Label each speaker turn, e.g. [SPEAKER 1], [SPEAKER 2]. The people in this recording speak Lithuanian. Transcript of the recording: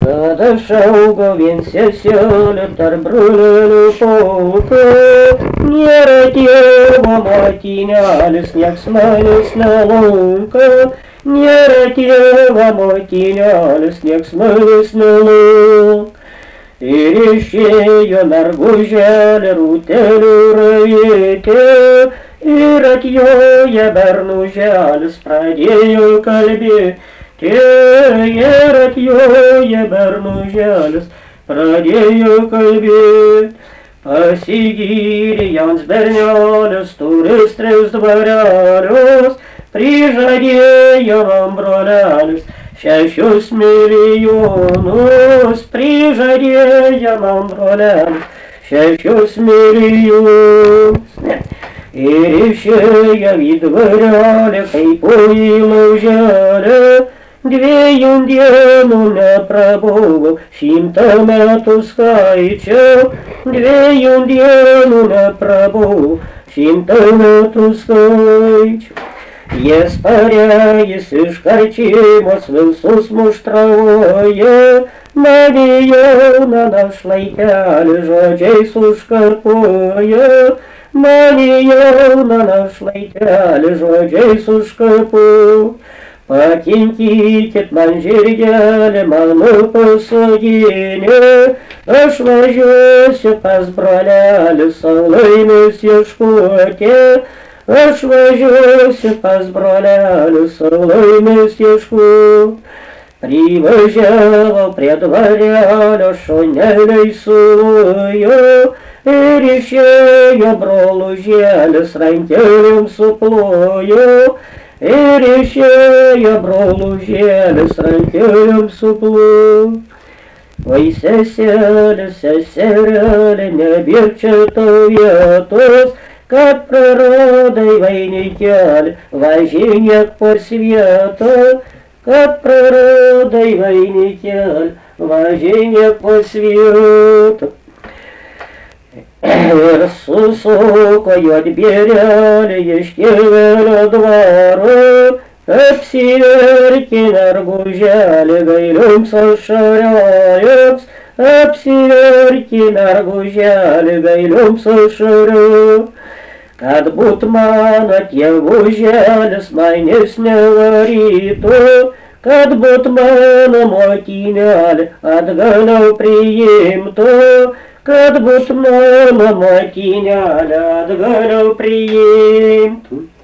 [SPEAKER 1] Kad aš augau vien seselė tarp brolelių pulko, nėra tėvo motinelis, nieks manęs nelunka. Nėra tėvo motinelis, nieks manęs nelunka. Ir išėjo merguželė rūtelių raitė, ir atjoja bernuželis pradėjo kalbėti. Ir atjoja bernuželis pradėjo kalbėti. Pasigyrė jauns bernelis, turis 3 dvarelius, prižadėjo man brolelis 6 milijonus, prižadėjo man brolelis 6 milijonus. Ir išėjo į dvarelį, kaip į lauželį, 2 dienų neprabuvau, 100 metų skaičiau, 2 dienų neprabuvau, 100 metų skaičiau. Jis pareis iš karčymos visus muštrauja, mane jauną našlaitelį žodžiais užkarpoja, mane jauną našlaitelį žodžiais užkarpoja. Pakinkykit man žirgelį, mano pasodinė, aš važiuosiu pas brolelį saulainės ieškoti, aš važiuosiu pas brolelį saulainės ieškoti. Privažiavau prie dvarelio, šuneliai sulojo, ir išėjo brolužėlis, rankelėm suplojo. Ir išėjo brolužėlis, rankelėm suplojo. Oi seselė, seserelė, nebėk čia tau vietos, kad praradai vainikelį, važinėk po svietą. Kad praradai vainikelį, važinėk po svietą. Ir susuko juodbėrelį iš Kėvelio dvaro, apsiverkė merguželį gailioms ašarioms, apsiverkė merguželį gailioms ašarioms. Kad būt mano tėvuželis manęs nevarytų, kad būt mano motinelė atgaliau priimtų, kad būt mano motinelė atgaliau priimtų.